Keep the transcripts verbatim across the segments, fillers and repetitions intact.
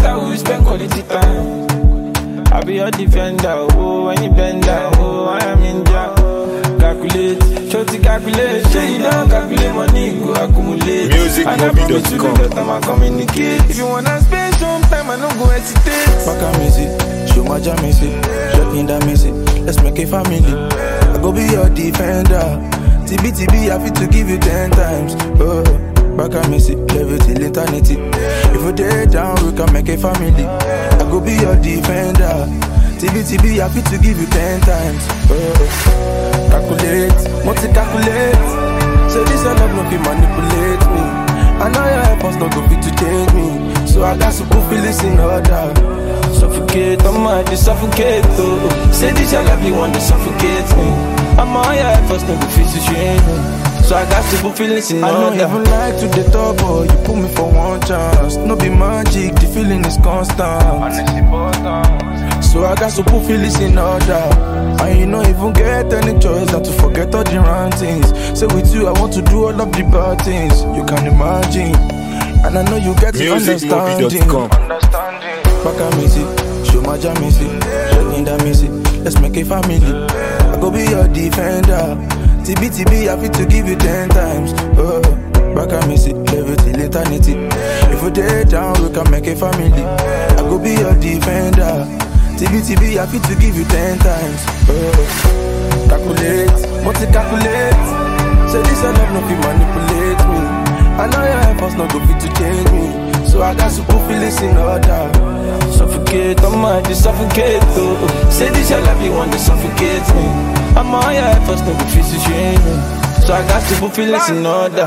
matter who spend quality time. I be your defender, oh, when you bend down, oh, I am in jail. Calculate, try to calculate, say you don't calculate money, go accumulate. Music and I promise you the time I communicate. If you wanna spend some time, I don't go hesitate. Back a music, show my jam music, shocking that music, let's make a family. I go be your defender, T B T B, I fit to give you ten times, oh. Back a music, level till eternity. If we day down, we can make a family. I go be your defender, T B T B, I fit to give you ten times, oh. Calculate, multi-calculate. So this I love no fit manipulate me. I know your efforts not go fit to change me. So I got to put feelings in order. Suffocate, I might be suffocate, oh. Say this I love you want to suffocate me. I'm on your efforts not go fit to change me. So I got to put feelings in order. I don't even like to the top, boy. You put me for one chance. No be magic, the feeling is constant. So I got to put feelings in order. And you don't even get any choice than to forget all the wrong things. Say with you, I want to do all of the bad things. You can imagine. And I know you get the understanding. Understanding. Back a music, show my jam music, shaking that music. Let's make a family. I go be your defender. T B T B, I fit to give you ten times, oh. Back a music, level till eternity. If we day down, we can make a family. I go be your defender. T B T B, I fit to give you ten times, oh. Calculate, multi-calculate. Say this I love no fit manipulate me. I know your efforts not go fit to change me. So I got to put feelings in order. Suffocate, I might be suffocate, oh. Say this I love you want to suffocate me. I'm on your efforts, no go fit to change me. So I got to put feelings in order.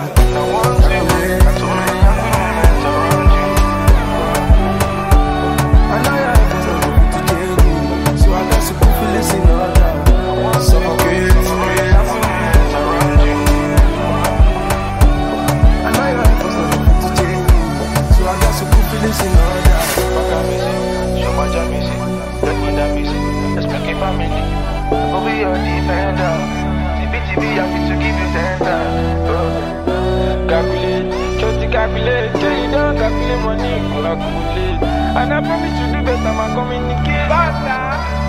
Calculate, tell you don't calculate money, go accumulate. And I promise you do better, man, communicate. Basta.